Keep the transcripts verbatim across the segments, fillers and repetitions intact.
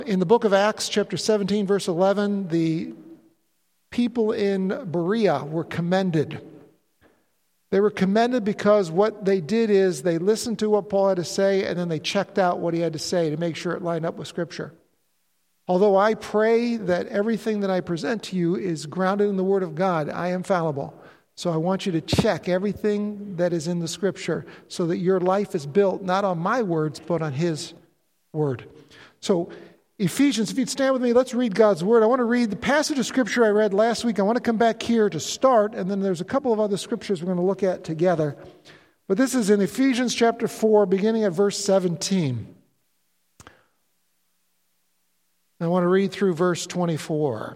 In the book of Acts, chapter seventeen, verse eleven, the people in Berea were commended. They were commended because what they did is they listened to what Paul had to say, and then they checked out what he had to say to make sure it lined up with Scripture. Although I pray that everything that I present to you is grounded in the Word of God, I am fallible. So I want you to check everything that is in the Scripture so that your life is built not on my words, but on His Word. So Ephesians, if you'd stand with me, let's read God's Word. I want to read the passage of Scripture I read last week. I want to come back here to start, and then there's a couple of other Scriptures we're going to look at together. But this is in Ephesians chapter four, beginning at verse seventeen. I want to read through verse twenty-four.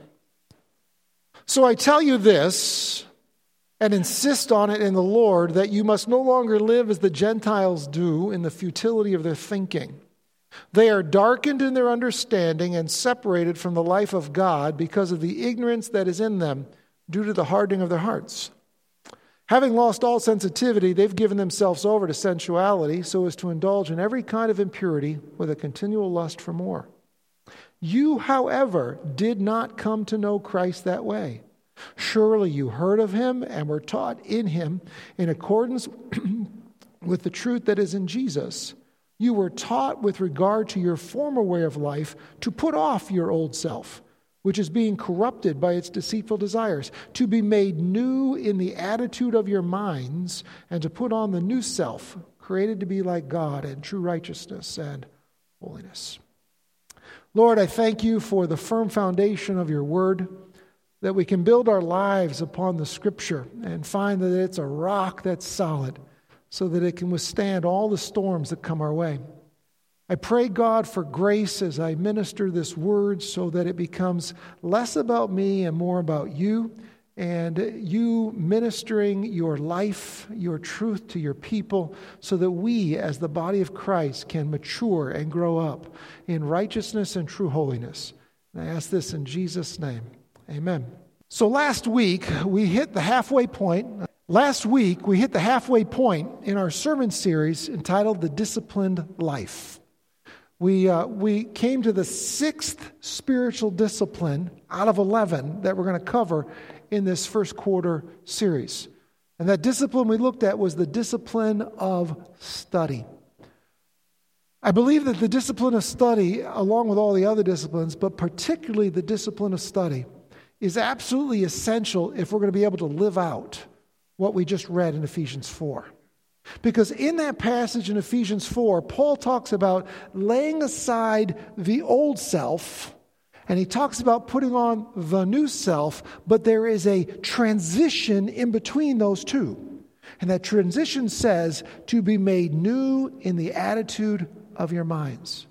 So I tell you this, and insist on it in the Lord, that you must no longer live as the Gentiles do in the futility of their thinking. They are darkened in their understanding and separated from the life of God because of the ignorance that is in them due to the hardening of their hearts. Having lost all sensitivity, they've given themselves over to sensuality so as to indulge in every kind of impurity with a continual lust for more. You, however, did not come to know Christ that way. Surely you heard of him and were taught in him in accordance with the truth that is in Jesus. You were taught with regard to your former way of life to put off your old self, which is being corrupted by its deceitful desires, to be made new in the attitude of your minds, and to put on the new self, created to be like God in true righteousness and holiness. Lord, I thank you for the firm foundation of your word, that we can build our lives upon the Scripture and find that it's a rock that's solid, so that it can withstand all the storms that come our way. I pray, God, for grace as I minister this word so that it becomes less about me and more about you, and you ministering your life, your truth to your people, so that we as the body of Christ can mature and grow up in righteousness and true holiness. And I ask this in Jesus' name. Amen. So last week, we hit the halfway point. Last week, we hit the halfway point in our sermon series entitled The Disciplined Life. We uh, we came to the sixth spiritual discipline out of eleven that we're going to cover in this first quarter series. And that discipline we looked at was the discipline of study. I believe that the discipline of study, along with all the other disciplines, but particularly the discipline of study, is absolutely essential if we're going to be able to live out what we just read in Ephesians four. Because in that passage in Ephesians four, Paul talks about laying aside the old self, and he talks about putting on the new self, but there is a transition in between those two. And that transition says to be made new in the attitude of your minds.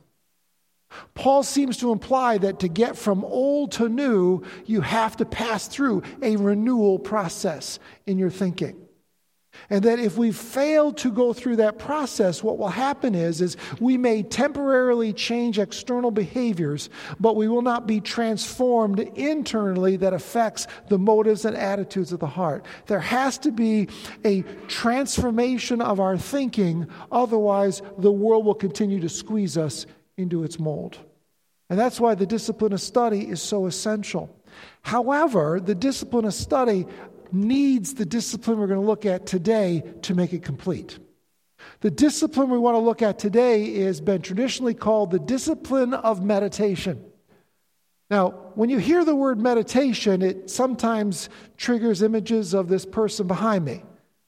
Paul seems to imply that to get from old to new, you have to pass through a renewal process in your thinking. And that if we fail to go through that process, what will happen is, is we may temporarily change external behaviors, but we will not be transformed internally that affects the motives and attitudes of the heart. There has to be a transformation of our thinking, otherwise the world will continue to squeeze us into its mold. And that's why the discipline of study is so essential. However, the discipline of study needs the discipline we're going to look at today to make it complete. The discipline we want to look at today has been traditionally called the discipline of meditation. Now, when you hear the word meditation, it sometimes triggers images of this person behind me.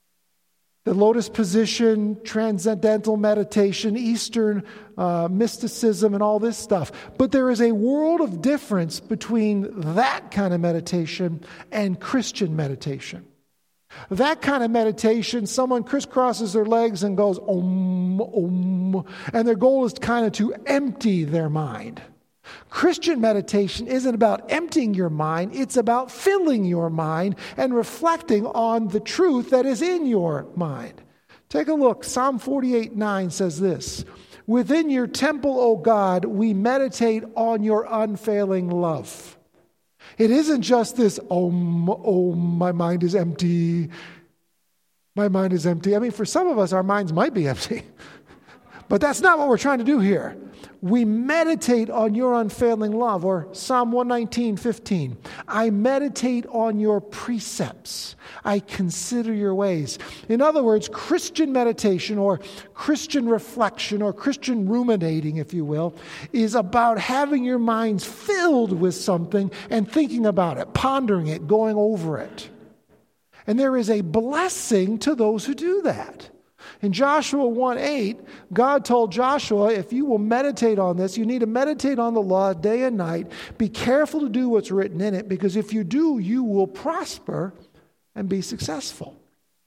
The lotus position, transcendental meditation, Eastern uh, mysticism, and all this stuff. But there is a world of difference between that kind of meditation and Christian meditation. That kind of meditation, someone crisscrosses their legs and goes, om, om, and their goal is kind of to empty their mind. Christian meditation isn't about emptying your mind, it's about filling your mind and reflecting on the truth that is in your mind. Take a look. Psalm forty-eight nine says this: "Within your temple, O God, we meditate on your unfailing love." It isn't just this, oh, oh, my mind is empty. My mind is empty. I mean, for some of us, our minds might be empty. But that's not what we're trying to do here. We meditate on your unfailing love, or Psalm one nineteen, fifteen. I meditate on your precepts. I consider your ways. In other words, Christian meditation or Christian reflection or Christian ruminating, if you will, is about having your minds filled with something and thinking about it, pondering it, going over it. And there is a blessing to those who do that. In Joshua one eight, God told Joshua, if you will meditate on this, you need to meditate on the law day and night. Be careful to do what's written in it, because if you do, you will prosper and be successful.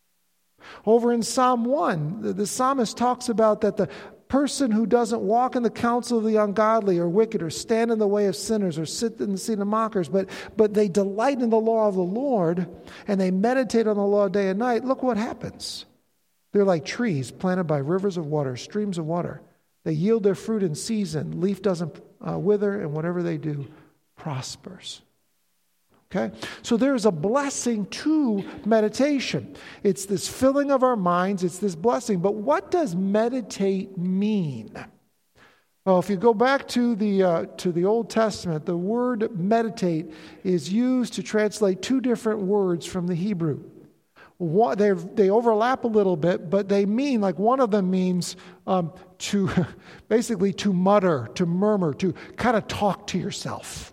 Over in Psalm one, the, the psalmist talks about that the person who doesn't walk in the counsel of the ungodly or wicked or stand in the way of sinners or sit in the seat of mockers, but, but they delight in the law of the Lord and they meditate on the law day and night, look what happens. They're like trees planted by rivers of water, streams of water. They yield their fruit in season. Leaf doesn't uh, wither, and whatever they do prospers. Okay? So there is a blessing to meditation. It's this filling of our minds. It's this blessing. But what does meditate mean? Well, if you go back to the uh, to the Old Testament, the word meditate is used to translate two different words from the Hebrew. One, they they overlap a little bit, but they mean, like one of them means um, to basically to mutter, to murmur, to kind of talk to yourself.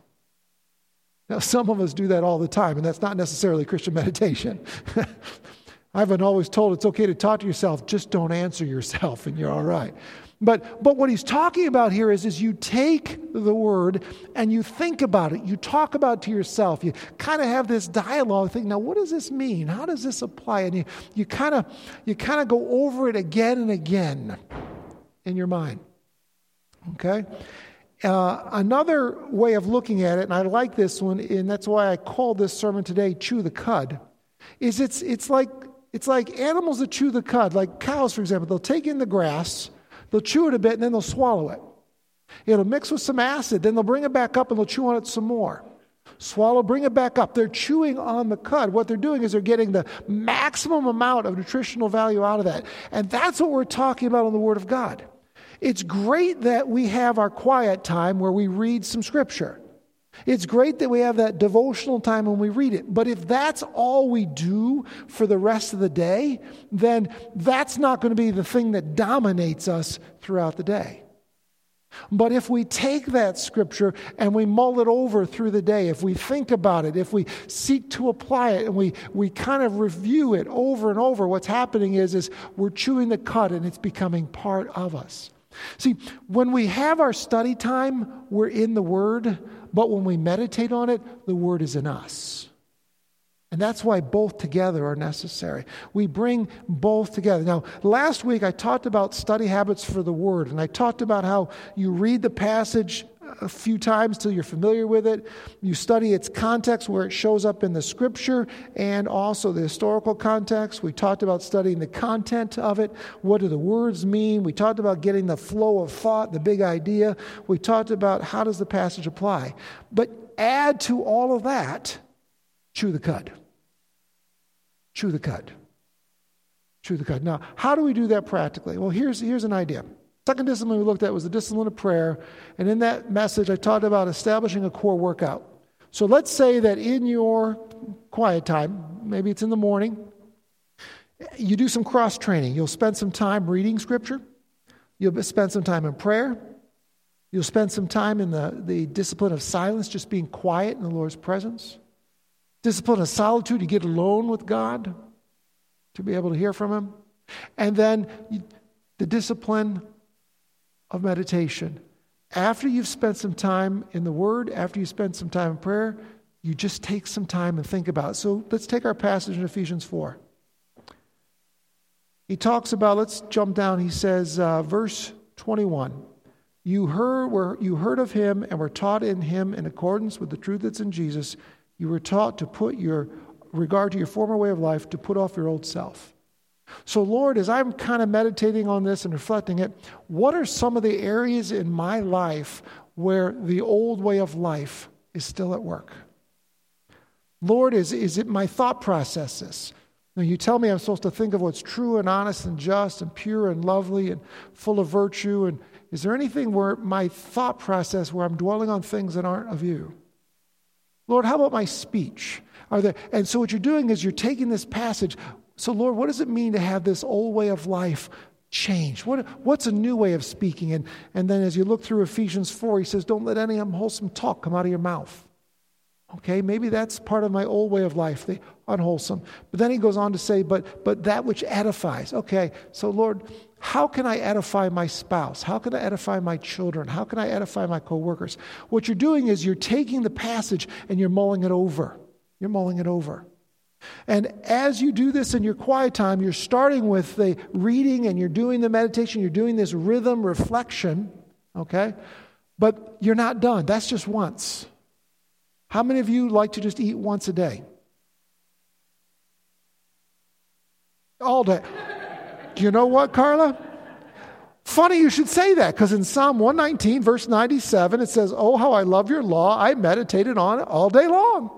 Now, some of us do that all the time, and that's not necessarily Christian meditation. I've been always told it's okay to talk to yourself, just don't answer yourself, and you're all right. But but what he's talking about here is, is you take the word and you think about it. You talk about it to yourself. You kind of have this dialogue, think, now what does this mean? How does this apply? And you you kind of you kind of go over it again and again in your mind. Okay? Uh, another way of looking at it, and I like this one, and that's why I called this sermon today "Chew the Cud," is it's it's like it's like animals that chew the cud, like cows, for example. They'll take in the grass. They'll chew it a bit, and then they'll swallow it. It'll mix with some acid. Then they'll bring it back up, and they'll chew on it some more. Swallow, bring it back up. They're chewing on the cud. What they're doing is they're getting the maximum amount of nutritional value out of that. And that's what we're talking about in the Word of God. It's great that we have our quiet time where we read some Scripture. It's great that we have that devotional time when we read it. But if that's all we do for the rest of the day, then that's not going to be the thing that dominates us throughout the day. But if we take that Scripture and we mull it over through the day, if we think about it, if we seek to apply it, and we, we kind of review it over and over, what's happening is, is we're chewing the cud and it's becoming part of us. See, when we have our study time, we're in the Word, but when we meditate on it, the Word is in us. And that's why both together are necessary. We bring both together. Now, last week I talked about study habits for the Word, and I talked about how you read the passage a few times till you're familiar with it. You study its context, where it shows up in the Scripture, and also the historical context. We talked about studying the content of it. What do the words mean? We talked about getting the flow of thought, the big idea. We talked about how does the passage apply. But add to all of that, chew the cud. Chew the cud. Chew the cud. Now, how do we do that practically? Well, here's, here's an idea. Second discipline we looked at was the discipline of prayer. And in that message, I talked about establishing a core workout. So let's say that in your quiet time, maybe it's in the morning, you do some cross-training. You'll spend some time reading Scripture. You'll spend some time in prayer. You'll spend some time in the, the discipline of silence, just being quiet in the Lord's presence. Discipline of solitude, you get alone with God to be able to hear from Him. And then you, the discipline of meditation. After you've spent some time in the Word, after you spend some time in prayer, you just take some time and think about it. So let's take our passage in Ephesians four. He talks about, let's jump down, he says, uh, verse twenty-one. You heard, were, you heard of Him and were taught in Him in accordance with the truth that's in Jesus. You were taught to put your regard to your former way of life, to put off your old self. So, Lord, as I'm kind of meditating on this and reflecting it, what are some of the areas in my life where the old way of life is still at work? Lord, is, is it my thought processes? Now, you tell me I'm supposed to think of what's true and honest and just and pure and lovely and full of virtue. And is there anything where my thought process where I'm dwelling on things that aren't of you? Lord, how about my speech? Are there? And so what you're doing is you're taking this passage. So, Lord, what does it mean to have this old way of life change? What, what's a new way of speaking? And, and then as you look through Ephesians four, he says, don't let any unwholesome talk come out of your mouth. Okay, maybe that's part of my old way of life, the unwholesome. But then he goes on to say, but but that which edifies. Okay, so Lord, how can I edify my spouse? How can I edify my children? How can I edify my coworkers? What you're doing is you're taking the passage and you're mulling it over. You're mulling it over. And as you do this in your quiet time, you're starting with the reading and you're doing the meditation, you're doing this rhythm reflection, okay? But you're not done. That's just once. How many of you like to just eat once a day? All day. Do you know what, Carla? Funny you should say that, because in Psalm one nineteen, verse ninety-seven, it says, oh, how I love your law. I meditated on it all day long.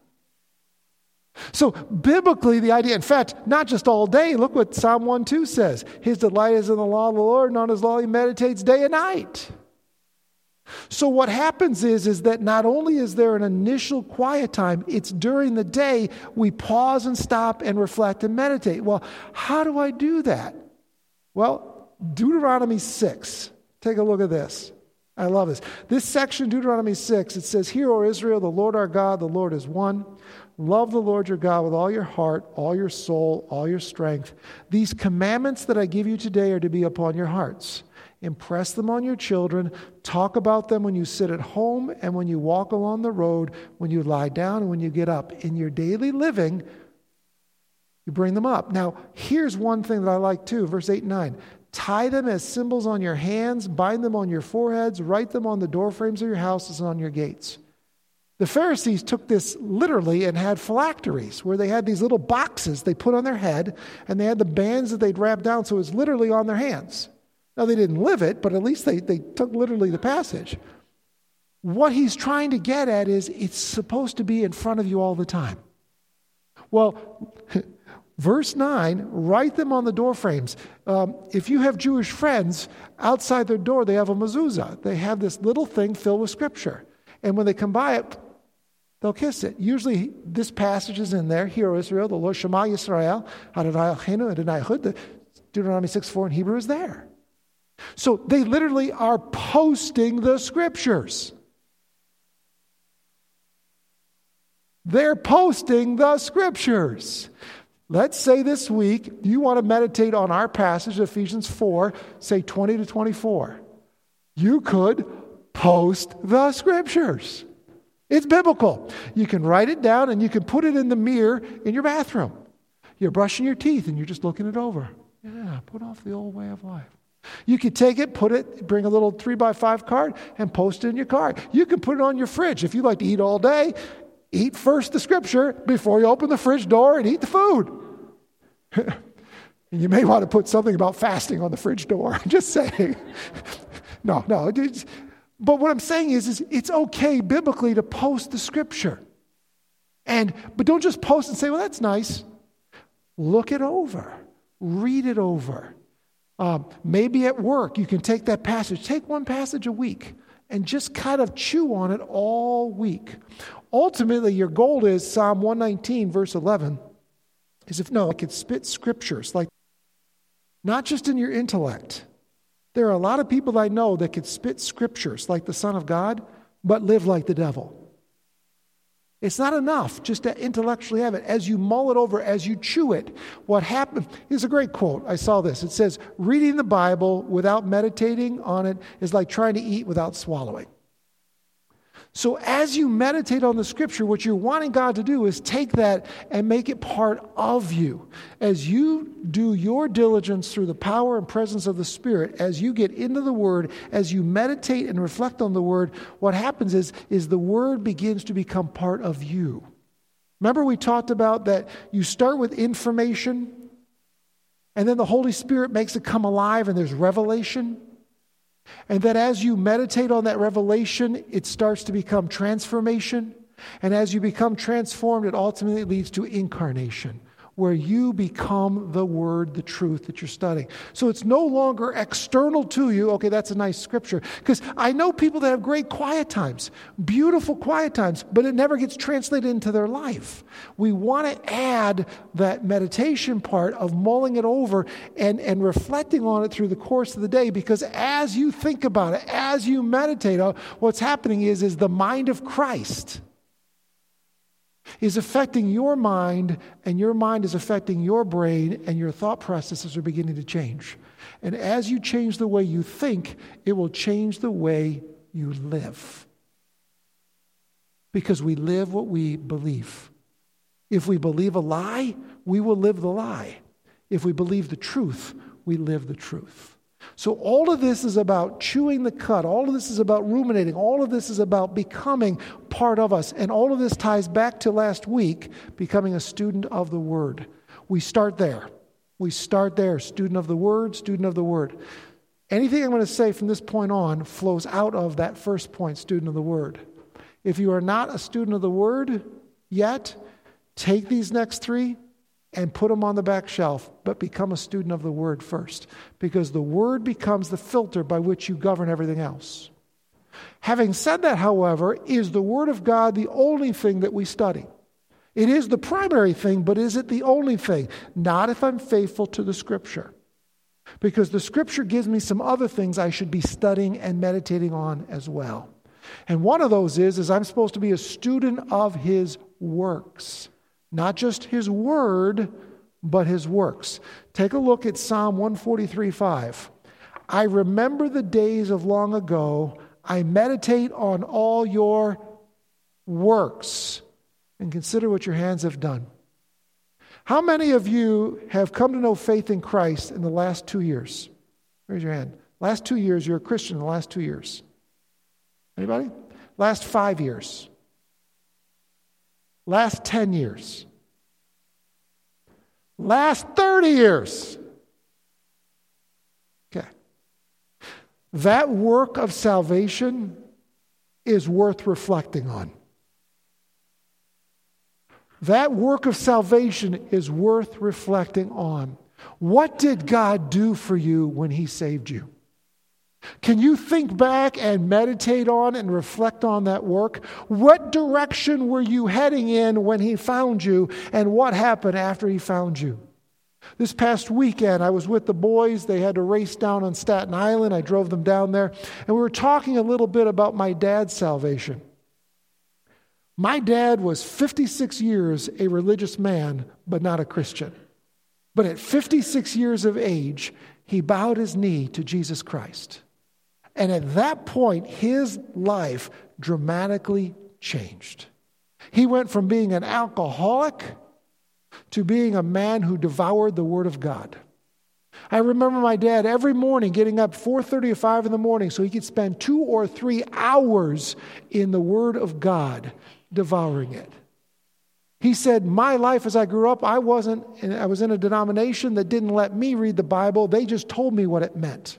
So biblically, the idea, in fact, not just all day. Look what Psalm one two says. His delight is in the law of the Lord, and on his law he meditates day and night. So what happens is, is that not only is there an initial quiet time, it's during the day we pause and stop and reflect and meditate. Well, how do I do that? Well, Deuteronomy six. Take a look at this. I love this. This section, Deuteronomy six, it says, hear, O Israel, the Lord our God, the Lord is one. Love the Lord your God with all your heart, all your soul, all your strength. These commandments that I give you today are to be upon your hearts. Impress them on your children. Talk about them when you sit at home and when you walk along the road, when you lie down and when you get up. In your daily living, you bring them up. Now, here's one thing that I like too, verse eight and nine. Tie them as symbols on your hands, bind them on your foreheads, write them on the doorframes of your houses and on your gates. The Pharisees took this literally and had phylacteries, where they had these little boxes they put on their head, and they had the bands that they'd wrap down, so it was literally on their hands. Now, they didn't live it, but at least they, they took literally the passage. What he's trying to get at is it's supposed to be in front of you all the time. Well, verse nine, write them on the door frames. Um, if you have Jewish friends, outside their door they have a mezuzah. They have this little thing filled with Scripture. And when they come by it, they'll kiss it. Usually this passage is in there. Hear, O Israel, the Lord Shema Yisrael, Adonai Eloheinu, Adonai Echad. The Deuteronomy six four in Hebrew is there. So they literally are posting the Scriptures. They're posting the Scriptures. Let's say this week you want to meditate on our passage, Ephesians four, say twenty to twenty-four. You could post the Scriptures. It's biblical. You can write it down and you can put it in the mirror in your bathroom. You're brushing your teeth and you're just looking it over. Yeah, put off the old way of life. You could take it, put it, bring a little three by five card and post it in your car. You can put it on your fridge. If you like to eat all day, eat first the Scripture before you open the fridge door and eat the food. And you may want to put something about fasting on the fridge door. I'm just saying. No, no. It's, but what I'm saying is, is it's okay biblically to post the Scripture. And but don't just post and say, well, that's nice. Look it over. Read it over. Um, maybe at work, you can take that passage. Take one passage a week and just kind of chew on it all week. Ultimately, your goal is Psalm one nineteen, verse eleven, is if no, I could spit Scriptures, like not just in your intellect. There are a lot of people I know that could spit Scriptures like the Son of God, but live like the devil. It's not enough just to intellectually have it. As you mull it over, as you chew it, what happens, here's a great quote. I saw this. It says, reading the Bible without meditating on it is like trying to eat without swallowing. So as you meditate on the Scripture, what you're wanting God to do is take that and make it part of you. As you do your diligence through the power and presence of the Spirit, as you get into the Word, as you meditate and reflect on the Word, what happens is, is the Word begins to become part of you. Remember we talked about that you start with information, and then the Holy Spirit makes it come alive and there's revelation. And that as you meditate on that revelation, it starts to become transformation. And as you become transformed, it ultimately leads to incarnation, where you become the word, the truth that you're studying. So it's no longer external to you. Okay, that's a nice scripture. Because I know people that have great quiet times, beautiful quiet times, but it never gets translated into their life. We want to add that meditation part of mulling it over and, and reflecting on it through the course of the day, because as you think about it, as you meditate on what's happening is, is the mind of Christ is affecting your mind, and your mind is affecting your brain, and your thought processes are beginning to change. And as you change the way you think, it will change the way you live. Because we live what we believe. If we believe a lie, we will live the lie. If we believe the truth, we live the truth. So all of this is about chewing the cud. All of this is about ruminating. All of this is about becoming part of us. And all of this ties back to last week, becoming a student of the Word. We start there. We start there. Student of the Word, student of the Word. Anything I'm going to say from this point on flows out of that first point, student of the Word. If you are not a student of the Word yet, take these next three and put them on the back shelf, but become a student of the Word first, because the Word becomes the filter by which you govern everything else. Having said that, however, is the Word of God the only thing that we study? It is the primary thing, but is it the only thing? Not if I'm faithful to the Scripture, because the Scripture gives me some other things I should be studying and meditating on as well. And one of those is, is I'm supposed to be a student of His works. Not just His word, but His works. Take a look at Psalm one forty-three five. I remember the days of long ago. I meditate on all your works and consider what your hands have done. How many of you have come to know faith in Christ in the last two years? Raise your hand. Last two years, you're a Christian in the last two years. Anybody? Last five years. Last ten years. Last thirty years. Okay. That work of salvation is worth reflecting on. That work of salvation is worth reflecting on. What did God do for you when He saved you? Can you think back and meditate on and reflect on that work? What direction were you heading in when He found you, and what happened after He found you? This past weekend, I was with the boys. They had to race down on Staten Island. I drove them down there, and we were talking a little bit about my dad's salvation. My dad was fifty-six years a religious man, but not a Christian. But at fifty-six years of age, he bowed his knee to Jesus Christ. And at that point, his life dramatically changed. He went from being an alcoholic to being a man who devoured the Word of God. I remember my dad every morning getting up four thirty or five in the morning so he could spend two or three hours in the Word of God, devouring it. He said, my life as I grew up, I wasn't, I was in a denomination that didn't let me read the Bible. They just told me what it meant.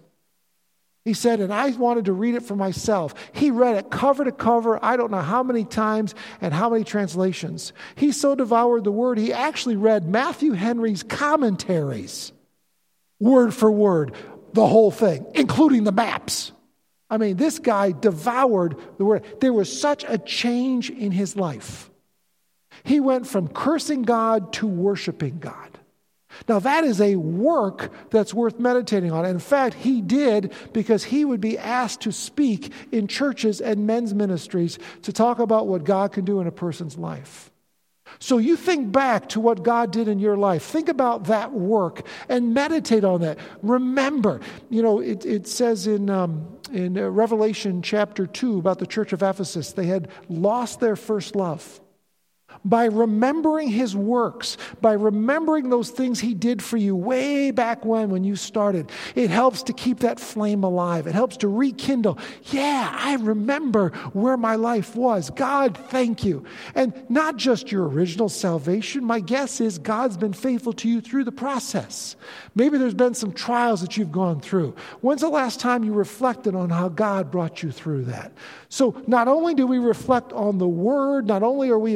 He said, and I wanted to read it for myself. He read it cover to cover, I don't know how many times and how many translations. He so devoured the Word, he actually read Matthew Henry's commentaries, word for word, the whole thing, including the maps. I mean, this guy devoured the Word. There was such a change in his life. He went from cursing God to worshiping God. Now, that is a work that's worth meditating on. In fact, he did, because he would be asked to speak in churches and men's ministries to talk about what God can do in a person's life. So you think back to what God did in your life. Think about that work and meditate on that. Remember, you know, it, it says in, um, in Revelation chapter two about the church of Ephesus, they had lost their first love. By remembering His works, by remembering those things He did for you way back when, when you started, it helps to keep that flame alive. It helps to rekindle. Yeah, I remember where my life was. God, thank you. And not just your original salvation. My guess is God's been faithful to you through the process. Maybe there's been some trials that you've gone through. When's the last time you reflected on how God brought you through that? So not only do we reflect on the Word, not only are we a student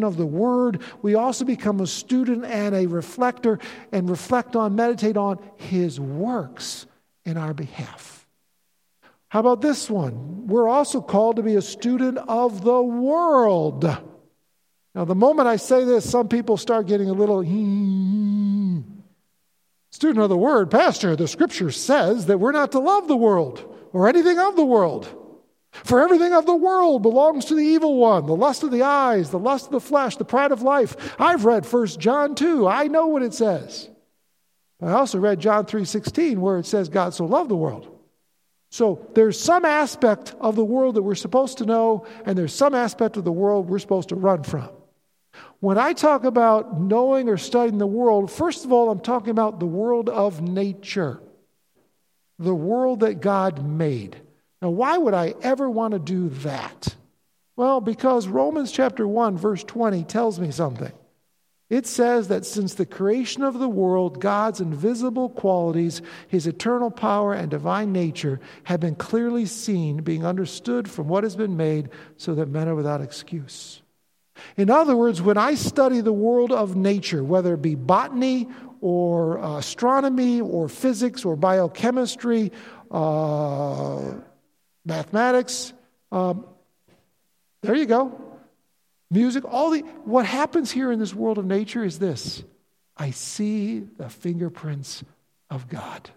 of the Word, we also become a student and a reflector and reflect on, meditate on His works in our behalf. How about this one? We're also called to be a student of the world. Now, the moment I say this, some people start getting a little, hmm. Student of the Word, Pastor, the Scripture says that we're not to love the world or anything of the world. For everything of the world belongs to the evil one, the lust of the eyes, the lust of the flesh, the pride of life. I've read First John two. I know what it says. I also read John three sixteen where it says God so loved the world. So there's some aspect of the world that we're supposed to know, and there's some aspect of the world we're supposed to run from. When I talk about knowing or studying the world, first of all, I'm talking about the world of nature, the world that God made. Now, why would I ever want to do that? Well, because Romans chapter one, verse twenty tells me something. It says that since the creation of the world, God's invisible qualities, His eternal power and divine nature have been clearly seen, being understood from what has been made, so that men are without excuse. In other words, when I study the world of nature, whether it be botany or uh, astronomy or physics or biochemistry, uh, mathematics, um, there you go. Music, all the, what happens here in this world of nature is this. I see the fingerprints of God.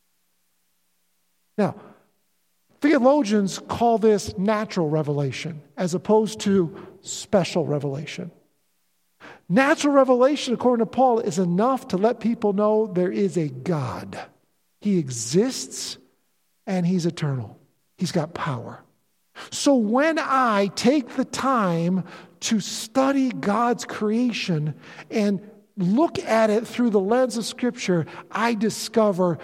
Now, theologians call this natural revelation as opposed to special revelation. Natural revelation, according to Paul, is enough to let people know there is a God. He exists and He's eternal. He's got power. So when I take the time to study God's creation and look at it through the lens of Scripture, I discover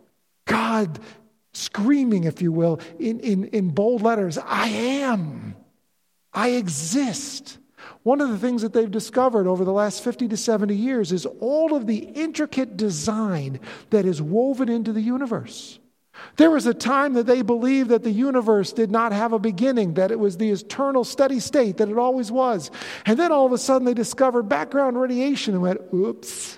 God screaming, if you will, in, in, in bold letters, I am. I exist. One of the things that they've discovered over the last fifty to seventy years is all of the intricate design that is woven into the universe. There was a time that they believed that the universe did not have a beginning, that it was the eternal steady state, that it always was. And then all of a sudden they discovered background radiation and went, oops,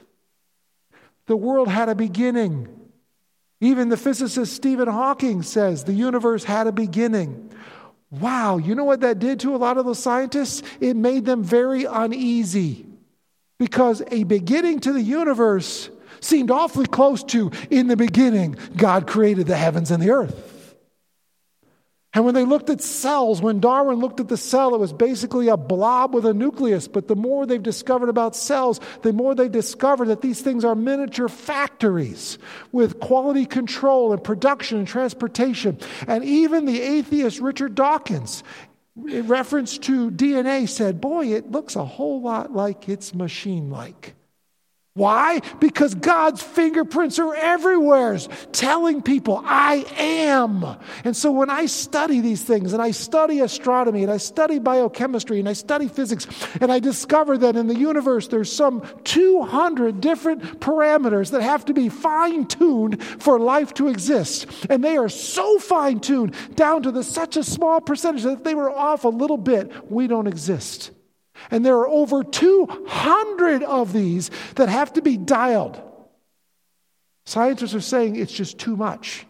the world had a beginning. Even the physicist Stephen Hawking says the universe had a beginning. Wow, you know what that did to a lot of those scientists? It made them very uneasy because a beginning to the universe seemed awfully close to, in the beginning, God created the heavens and the earth. And when they looked at cells, when Darwin looked at the cell, it was basically a blob with a nucleus. But the more they've discovered about cells, the more they discover that these things are miniature factories with quality control and production and transportation. And even the atheist Richard Dawkins, in reference to D N A, said, boy, it looks a whole lot like it's machine-like. Why? Because God's fingerprints are everywhere, telling people, I am. And so when I study these things, and I study astronomy, and I study biochemistry, and I study physics, and I discover that in the universe there's some two hundred different parameters that have to be fine-tuned for life to exist. And they are so fine-tuned down to the, such a small percentage that if they were off a little bit, we don't exist. And there are over two hundred of these that have to be dialed. Scientists are saying it's just too much.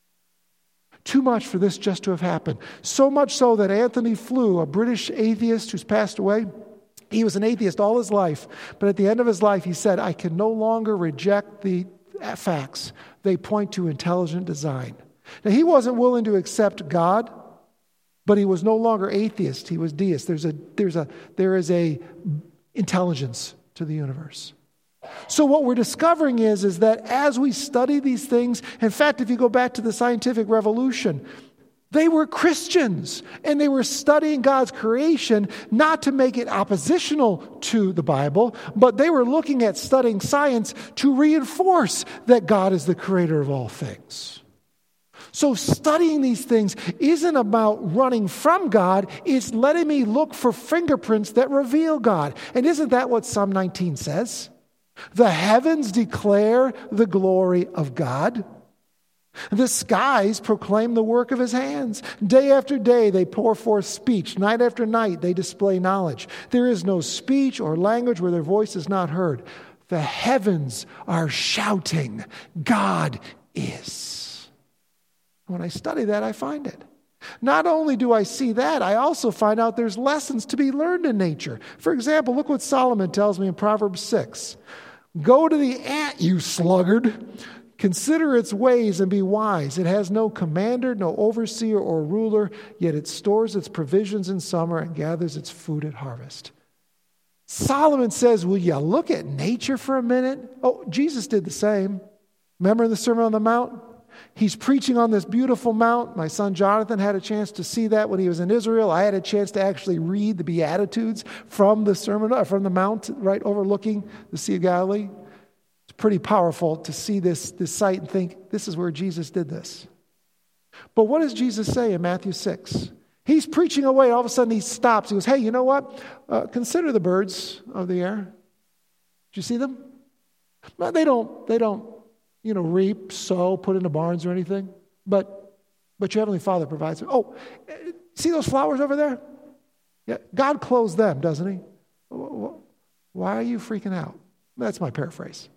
Too much for this just to have happened. So much so that Anthony Flew, a British atheist who's passed away, he was an atheist all his life. But at the end of his life, he said, I can no longer reject the facts. They point to intelligent design. Now, he wasn't willing to accept God, but he was no longer atheist. He was deist. There's a, there's a, there is a intelligence to the universe. So what we're discovering is, is that as we study these things, in fact, if you go back to the scientific revolution, they were Christians and they were studying God's creation not to make it oppositional to the Bible, but they were looking at studying science to reinforce that God is the creator of all things. So studying these things isn't about running from God. It's letting me look for fingerprints that reveal God. And isn't that what Psalm nineteen says? The heavens declare the glory of God. The skies proclaim the work of his hands. Day after day they pour forth speech. Night after night they display knowledge. There is no speech or language where their voice is not heard. The heavens are shouting, God is. When I study that, I find it. Not only do I see that, I also find out there's lessons to be learned in nature. For example, look what Solomon tells me in Proverbs six. Go to the ant, you sluggard. Consider its ways and be wise. It has no commander, no overseer or ruler, yet it stores its provisions in summer and gathers its food at harvest. Solomon says, will you look at nature for a minute? Oh, Jesus did the same. Remember in the Sermon on the Mount? He's preaching on this beautiful mount. My son Jonathan had a chance to see that when he was in Israel. I had a chance to actually read the Beatitudes from the Sermon, from the Mount, right overlooking the Sea of Galilee. It's pretty powerful to see this, this sight and think, this is where Jesus did this. But what does Jesus say in Matthew six? He's preaching away. All of a sudden he stops. He goes, hey, you know what? Uh, consider the birds of the air. Did you see them? Well, they don't, they don't, you know, reap, sow, put into barns or anything. But, but your Heavenly Father provides them. Oh, see those flowers over there? Yeah, God clothes them, doesn't he? Why are you freaking out? That's my paraphrase.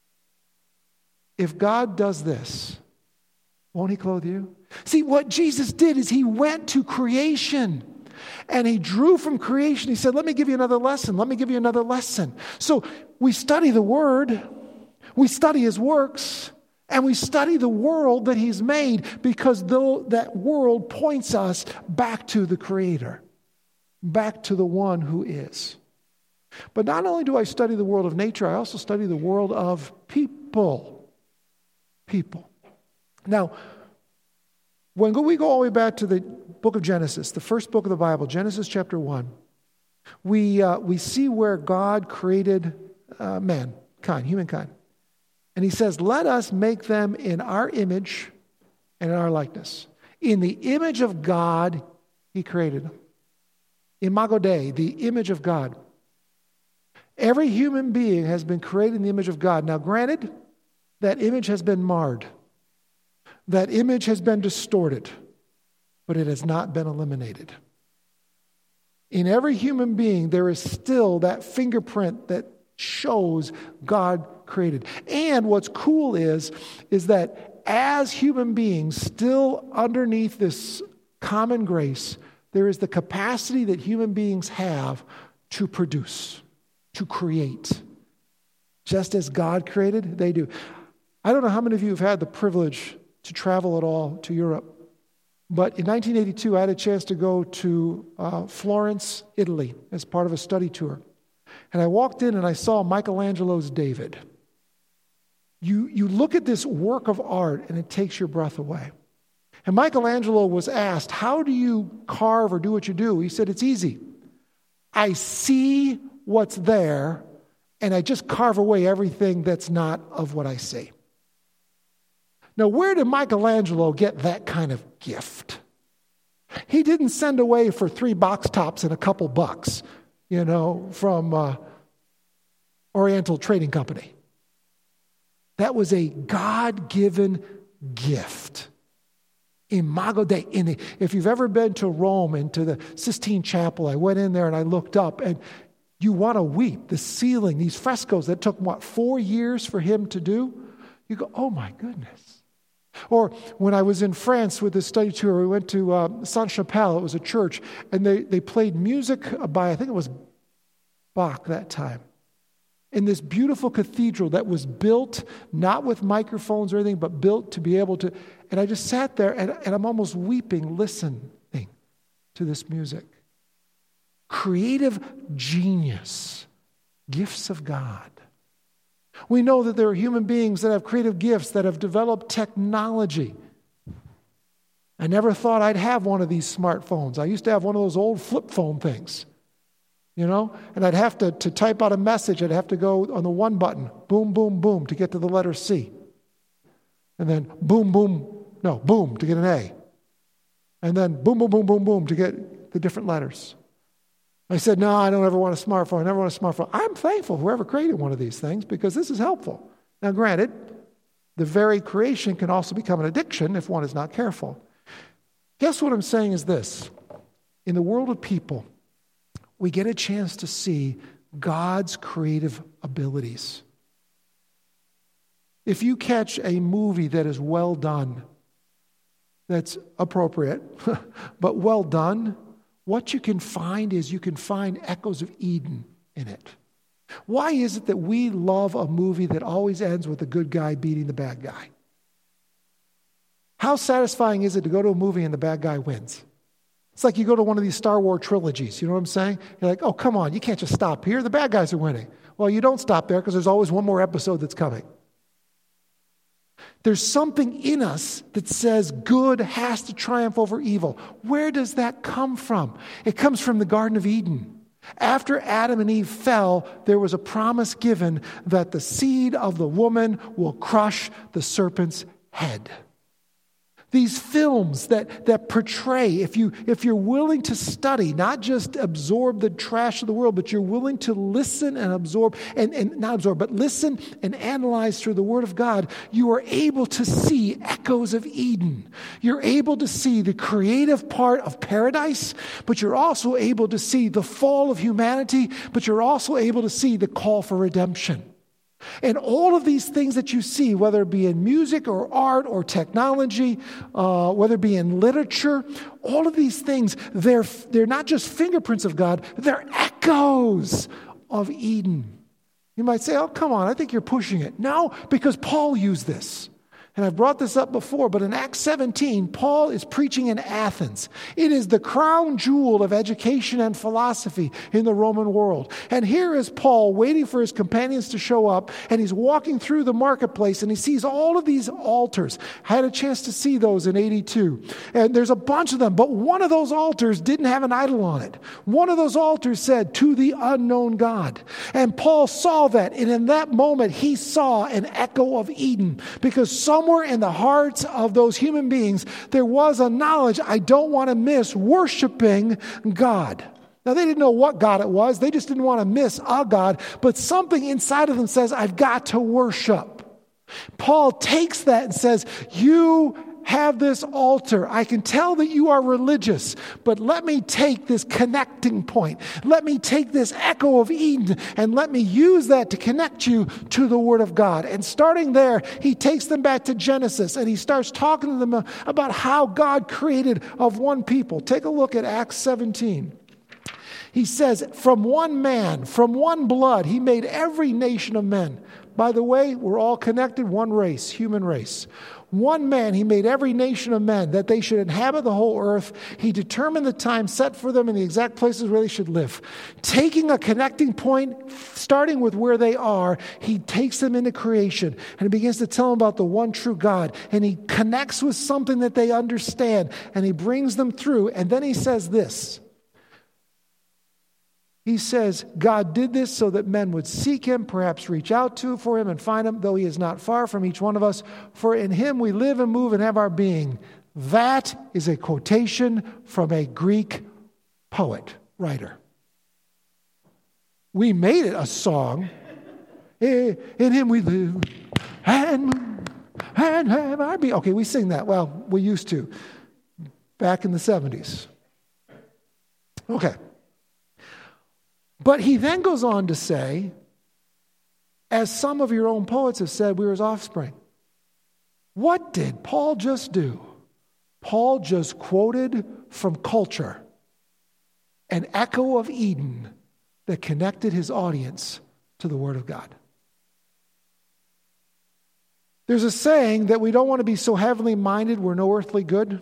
If God does this, won't he clothe you? See, what Jesus did is he went to creation and he drew from creation. He said, let me give you another lesson. Let me give you another lesson. So we study the Word, we study his works, and we study the world that he's made because though that world points us back to the Creator, back to the one who is. But not only do I study the world of nature, I also study the world of people. People. Now, when we go all the way back to the book of Genesis, the first book of the Bible, Genesis chapter one, we uh, we see where God created uh, mankind, humankind. And he says, let us make them in our image and in our likeness. In the image of God, he created them. Imago Dei, the image of God. Every human being has been created in the image of God. Now, granted, that image has been marred. That image has been distorted, but it has not been eliminated. In every human being, there is still that fingerprint that shows God created. And what's cool is, is that as human beings, still underneath this common grace, there is the capacity that human beings have to produce, to create. Just as God created, they do. I don't know how many of you have had the privilege to travel at all to Europe. But in nineteen eighty-two, I had a chance to go to uh, Florence, Italy, as part of a study tour. And I walked in and I saw Michelangelo's David. You, you look at this work of art and it takes your breath away. And Michelangelo was asked, how do you carve or do what you do? He said, it's easy. I see what's there and I just carve away everything that's not of what I see. Now, where did Michelangelo get that kind of gift? He didn't send away for three box tops and a couple bucks, you know, from uh, Oriental Trading Company. That was a God-given gift. Imago Dei. In the, if you've ever been to Rome and to the Sistine Chapel, I went in there and I looked up and you want to weep. The ceiling, these frescoes that took, what, four years for him to do? You go, oh my goodness. Or when I was in France with this study tour, we went to uh, Sainte-Chapelle. It was a church, and they, they played music by, I think it was Bach that time, in this beautiful cathedral that was built not with microphones or anything, but built to be able to, and I just sat there, and, and I'm almost weeping listening to this music. Creative genius, gifts of God. We know that there are human beings that have creative gifts, that have developed technology. I never thought I'd have one of these smartphones. I used to have one of those old flip phone things, you know, and I'd have to, to type out a message. I'd have to go on the one button, boom, boom, boom, to get to the letter C. And then boom, boom, no, boom, to get an A. And then boom, boom, boom, boom, boom, to get the different letters. I said, no, I don't ever want a smartphone. I never want a smartphone. I'm thankful whoever created one of these things because this is helpful. Now, granted, The very creation can also become an addiction if one is not careful. Guess what I'm saying is this. In the world of people, we get a chance to see God's creative abilities. If you catch a movie that is well done, that's appropriate, but well done, what you can find is you can find echoes of Eden in it. Why is it that we love a movie that always ends with the good guy beating the bad guy? How satisfying is it to go to a movie and the bad guy wins? It's like you go to one of these Star Wars trilogies, you know what I'm saying? You're like, oh, come on, you can't just stop here. The bad guys are winning. Well, you don't stop there because there's always one more episode that's coming. There's something in us that says good has to triumph over evil. Where does that come from? It comes from the Garden of Eden. After Adam and Eve fell, there was a promise given that the seed of the woman will crush the serpent's head. These films that, that portray, if, you, if you're willing to study, not just absorb the trash of the world, but you're willing to listen and absorb, and, and not absorb, but listen and analyze through the Word of God, you are able to see echoes of Eden. You're able to see the creative part of paradise, but you're also able to see the fall of humanity, but you're also able to see the call for redemption. And all of these things that you see, whether it be in music or art or technology, uh, whether it be in literature, all of these things, they're, they're not just fingerprints of God, they're echoes of Eden. You might say, oh, come on, I think you're pushing it. No, because Paul used this. And I've brought this up before, but in Acts seventeen, Paul is preaching in Athens. It is the crown jewel of education and philosophy in the Roman world. And here is Paul waiting for his companions to show up, and he's walking through the marketplace, and he sees all of these altars. I had a chance to see those in eighty-two. And there's a bunch of them, but one of those altars didn't have an idol on it. One of those altars said, "To the unknown God." And Paul saw that, and in that moment, he saw an echo of Eden, because some Somewhere in the hearts of those human beings, there was a knowledge, I don't want to miss worshiping God. Now, they didn't know what God it was. They just didn't want to miss a God. But something inside of them says, I've got to worship. Paul takes that and says, you have this altar. I can tell that you are religious, but let me take this connecting point. Let me take this echo of Eden and let me use that to connect you to the Word of God. And starting there, he takes them back to Genesis and he starts talking to them about how God created of one people. Take a look at Acts seventeen. He says, from one man, from one blood, he made every nation of men. By the way, we're all connected, one race, human race. One man, he made every nation of men that they should inhabit the whole earth. He determined the time set for them in the exact places where they should live. Taking a connecting point, starting with where they are, he takes them into creation and he begins to tell them about the one true God. And he connects with something that they understand and he brings them through. And then he says this. He says, God did this so that men would seek him, perhaps reach out to for him and find him, though he is not far from each one of us. For in him we live and move and have our being. That is a quotation from a Greek poet, writer. We made it a song. In him we live and move and have our being. Okay, we sing that. Well, we used to back in the seventies. Okay. But he then goes on to say, as some of your own poets have said, we were his offspring. What did Paul just do? Paul just quoted from culture an echo of Eden that connected his audience to the Word of God. There's a saying that we don't want to be so heavenly minded we're no earthly good.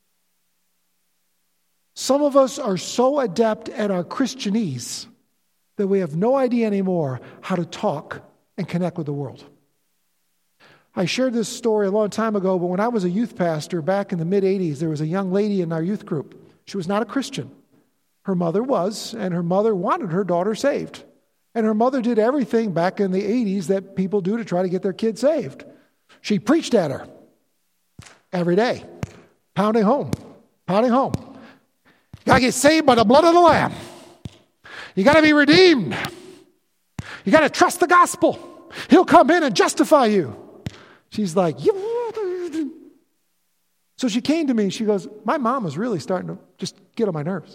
Some of us are so adept at our Christianese that we have no idea anymore how to talk and connect with the world. I shared this story a long time ago, but when I was a youth pastor back in the mid-eighties, there was a young lady in our youth group. She was not a Christian. Her mother was, and her mother wanted her daughter saved. And her mother did everything back in the eighties that people do to try to get their kids saved. She preached at her every day, pounding home, pounding home. You got to get saved by the blood of the Lamb. You got to be redeemed. You got to trust the gospel. He'll come in and justify you. She's like, so she came to me. She goes, my mom is really starting to just get on my nerves.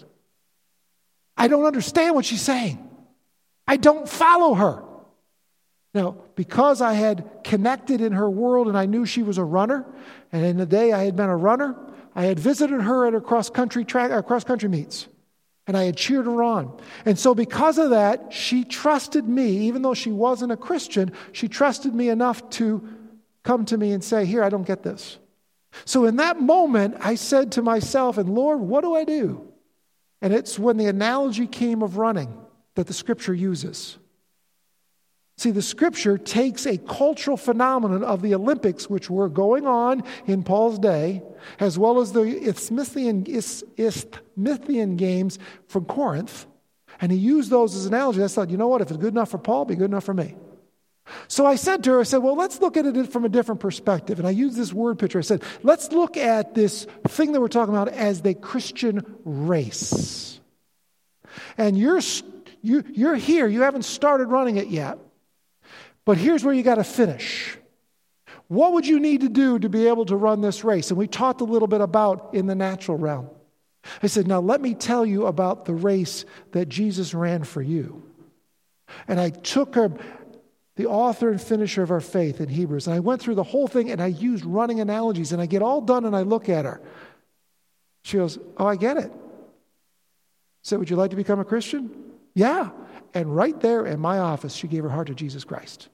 I don't understand what she's saying. I don't follow her. Now, because I had connected in her world and I knew she was a runner, and in the day I had been a runner, I had visited her at her cross-country track, uh, cross-country meets, and I had cheered her on. And so because of that, she trusted me, even though she wasn't a Christian, she trusted me enough to come to me and say, here, I don't get this. So in that moment, I said to myself, and Lord, what do I do? And it's when the analogy came of running that the Scripture uses. See, the Scripture takes a cultural phenomenon of the Olympics, which were going on in Paul's day, as well as the Isthmian, Isthmian games from Corinth, and he used those as an analogy. I thought, you know what, if it's good enough for Paul, it'll be good enough for me. So I said to her, I said, well, let's look at it from a different perspective. And I used this word picture. I said, let's look at this thing that we're talking about as the Christian race. And you're, you, you're here. You haven't started running it yet. But here's where you got to finish. What would you need to do to be able to run this race? And we talked a little bit about in the natural realm. I said, now let me tell you about the race that Jesus ran for you. And I took her, the author and finisher of our faith in Hebrews, and I went through the whole thing and I used running analogies, and I get all done and I look at her. She goes, oh, I get it. I said, would you like to become a Christian? Yeah. And right there in my office, she gave her heart to Jesus Christ.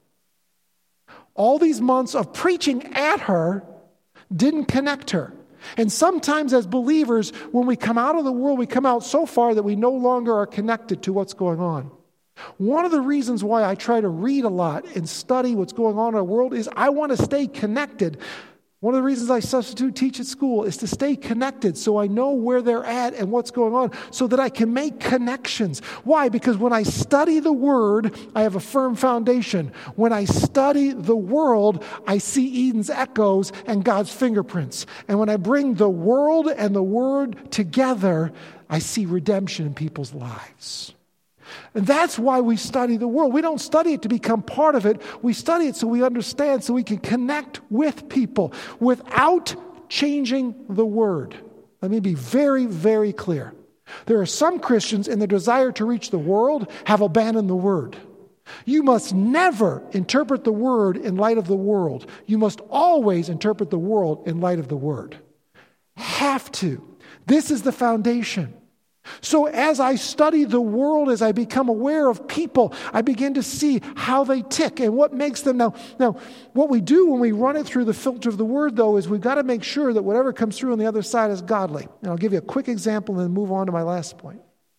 All these months of preaching at her didn't connect her. And sometimes as believers, when we come out of the world, we come out so far that we no longer are connected to what's going on. One of the reasons why I try to read a lot and study what's going on in our world is I want to stay connected. One of the reasons I substitute teach at school is to stay connected so I know where they're at and what's going on so that I can make connections. Why? Because when I study the Word, I have a firm foundation. When I study the world, I see Eden's echoes and God's fingerprints. And when I bring the world and the Word together, I see redemption in people's lives. And that's why we study the world. We don't study it to become part of it. We study it so we understand, so we can connect with people without changing the word. Let me be very, very clear. There are some Christians in their desire to reach the world have abandoned the word. You must never interpret the word in light of the world. You must always interpret the world in light of the word. Have to. This is the foundation. So as I study the world, as I become aware of people, I begin to see how they tick and what makes them. Now, now, what we do when we run it through the filter of the word, though, is we've got to make sure that whatever comes through on the other side is godly. And I'll give you a quick example and then move on to my last point.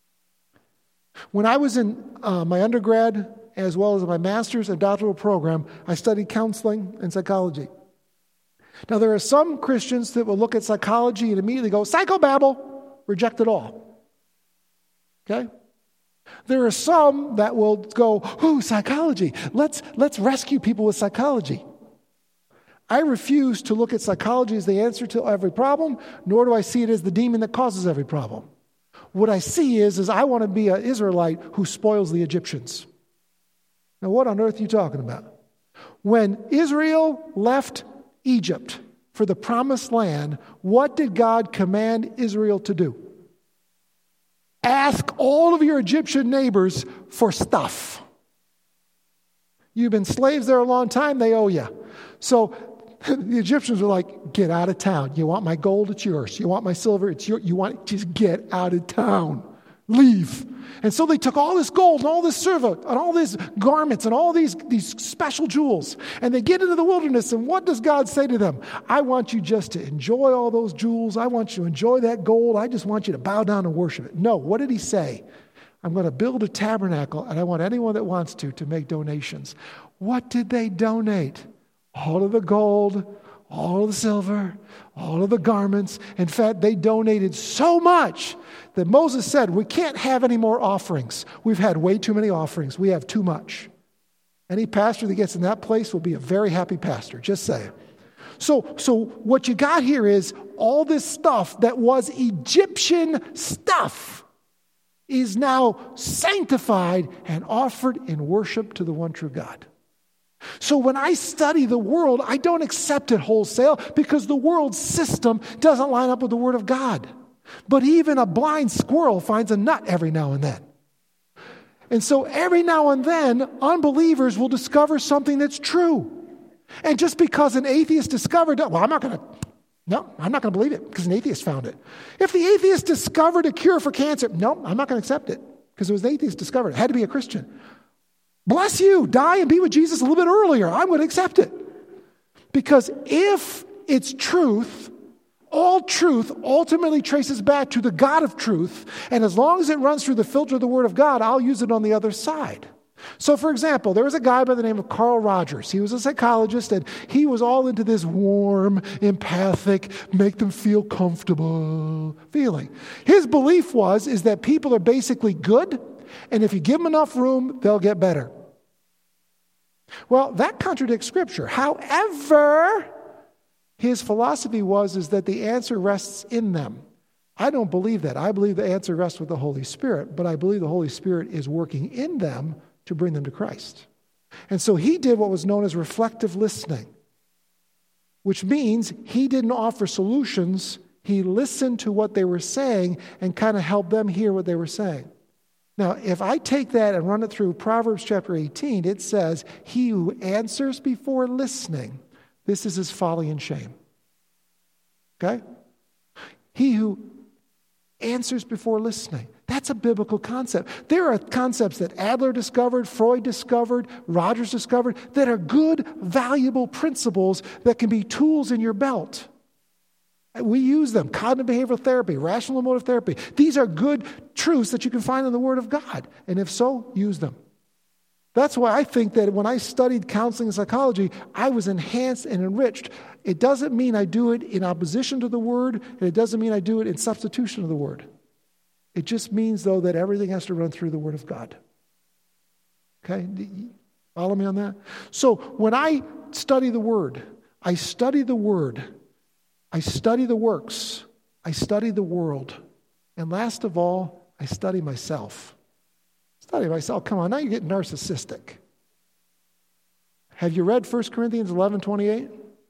When I was in uh, my undergrad, as well as my master's and doctoral program, I studied counseling and psychology. Now, there are some Christians that will look at psychology and immediately go, psychobabble, reject it all. Okay? There are some that will go, ooh, psychology. Let's, let's rescue people with psychology. I refuse to look at psychology as the answer to every problem, nor do I see it as the demon that causes every problem. What I see is, is I want to be an Israelite who spoils the Egyptians. Now, what on earth are you talking about? When Israel left Egypt for the promised land, what did God command Israel to do? Ask all of your Egyptian neighbors for stuff. You've been slaves there a long time, they owe you. So the Egyptians were like, get out of town. You want my gold, it's yours. You want my silver, it's yours. You want, just get out of town. Leave. And so they took all this gold and all this silver and all these garments and all these, these special jewels. And they get into the wilderness, and what does God say to them? I want you just to enjoy all those jewels. I want you to enjoy that gold. I just want you to bow down and worship it. No, what did he say? I'm going to build a tabernacle, and I want anyone that wants to to make donations. What did they donate? All of the gold, all of the silver, all of the garments. In fact, they donated so much that Moses said, we can't have any more offerings. We've had way too many offerings. We have too much. Any pastor that gets in that place will be a very happy pastor, just saying. So, so what you got here is all this stuff that was Egyptian stuff is now sanctified and offered in worship to the one true God. So when I study the world, I don't accept it wholesale because the world's system doesn't line up with the Word of God. But even a blind squirrel finds a nut every now and then. And so every now and then, unbelievers will discover something that's true. And just because an atheist discovered it, well, I'm not going to, no, I'm not going to believe it because an atheist found it. If the atheist discovered a cure for cancer, no, I'm not going to accept it because it was an atheist discovered it. It had to be a Christian. Bless you, die and be with Jesus a little bit earlier. I'm going to accept it. Because if it's truth, all truth ultimately traces back to the God of truth. And as long as it runs through the filter of the Word of God, I'll use it on the other side. So, for example, there was a guy by the name of Carl Rogers. He was a psychologist, and he was all into this warm, empathic, make them feel comfortable feeling. His belief was is that people are basically good, and if you give them enough room, they'll get better. Well, that contradicts Scripture. However, his philosophy was is that the answer rests in them. I don't believe that. I believe the answer rests with the Holy Spirit, but I believe the Holy Spirit is working in them to bring them to Christ. And so he did what was known as reflective listening, which means he didn't offer solutions. He listened to what they were saying and kind of helped them hear what they were saying. Now, if I take that and run it through Proverbs chapter eighteen, it says, he who answers before listening, this is his folly and shame. Okay? He who answers before listening. That's a biblical concept. There are concepts that Adler discovered, Freud discovered, Rogers discovered, that are good, valuable principles that can be tools in your belt. We use them. Cognitive behavioral therapy, rational emotive therapy. These are good truths that you can find in the Word of God. And if so, use them. That's why I think that when I studied counseling and psychology, I was enhanced and enriched. It doesn't mean I do it in opposition to the Word, and it doesn't mean I do it in substitution of the Word. It just means, though, that everything has to run through the Word of God. Okay? Follow me on that? So when I study the Word, I study the Word, I study the works, I study the world, and last of all, I study myself. Study myself. Come on, now you're getting narcissistic. Have you read First Corinthians eleven twenty-eight?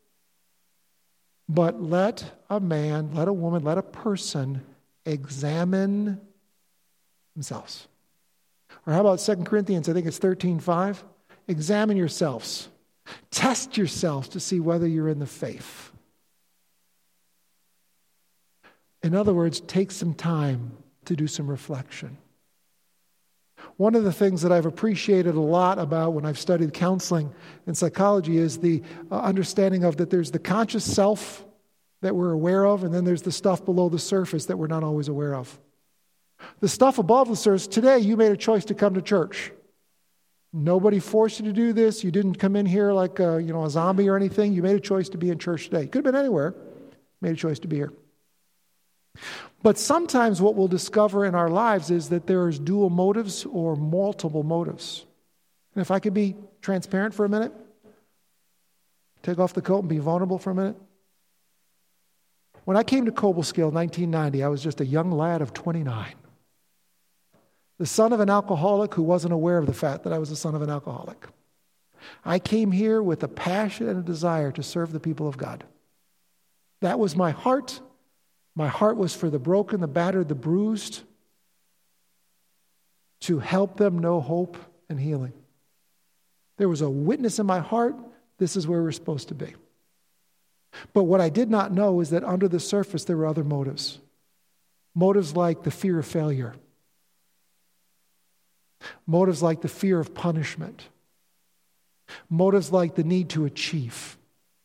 But let a man, let a woman, let a person examine themselves. Or how about Second Corinthians, I think it's thirteen five? Examine yourselves. Test yourselves to see whether you're in the faith. In other words, take some time to do some reflection. One of the things that I've appreciated a lot about when I've studied counseling and psychology is the uh, understanding of that there's the conscious self that we're aware of, and then there's the stuff below the surface that we're not always aware of. The stuff above the surface, today you made a choice to come to church. Nobody forced you to do this. You didn't come in here like a, you know, a zombie or anything. You made a choice to be in church today. Could have been anywhere. Made a choice to be here. But sometimes what we'll discover in our lives is that there's dual motives or multiple motives. And if I could be transparent for a minute, take off the coat and be vulnerable for a minute. When I came to Cobleskill in nineteen ninety, I was just a young lad of twenty-nine. The son of an alcoholic who wasn't aware of the fact that I was the son of an alcoholic. I came here with a passion and a desire to serve the people of God. That was my heart. My heart was for the broken, the battered, the bruised, to help them know hope and healing. There was a witness in my heart. This is where we're supposed to be. But what I did not know is that under the surface there were other motives. Motives like the fear of failure. Motives like the fear of punishment. Motives like the need to achieve.